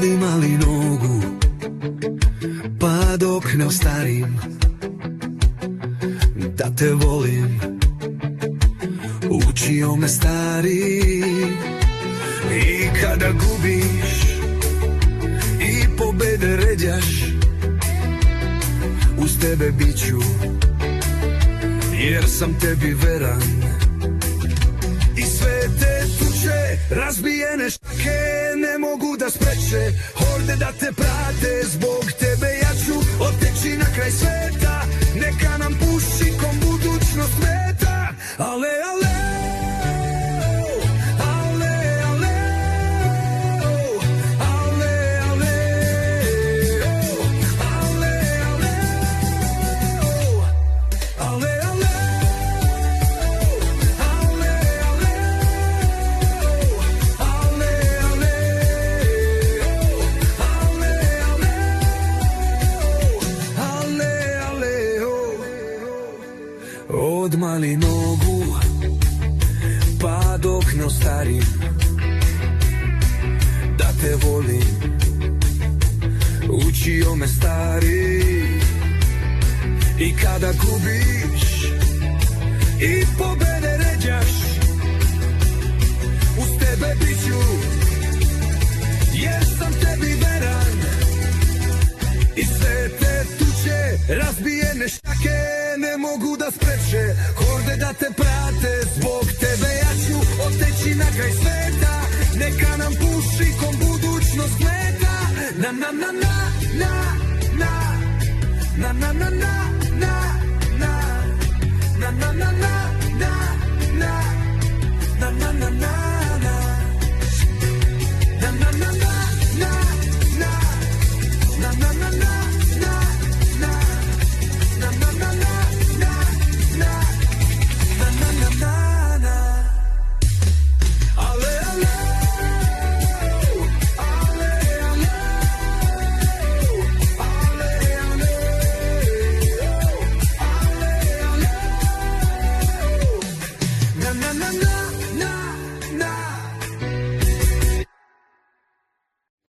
Odimali nogu, pa dok ne ostarim, da te volim, učio me stari. I kada gubiš i pobede ređaš, uz tebe biću, jer sam tebi veran. I sve te tuče, razbijene štake ne mogu da spreče horde da te prate. Zbog tebe ja ću oteći na kraj sveta, neka nam pušikom budućnost meta. Ale, ale, odmali nogu, pa dok ne ostarim, da te volim, učio me stari. I kada gubiš i pobede ređaš, uz tebe biću, jer sam tebi veran. I sve te tuče, razbijene štake ne mogu da spreče horde da te prate. Zbog tebe ja ću oteći na kraj sveta, neka nam pušikom budućnost meta. Na na na na na na na na na na.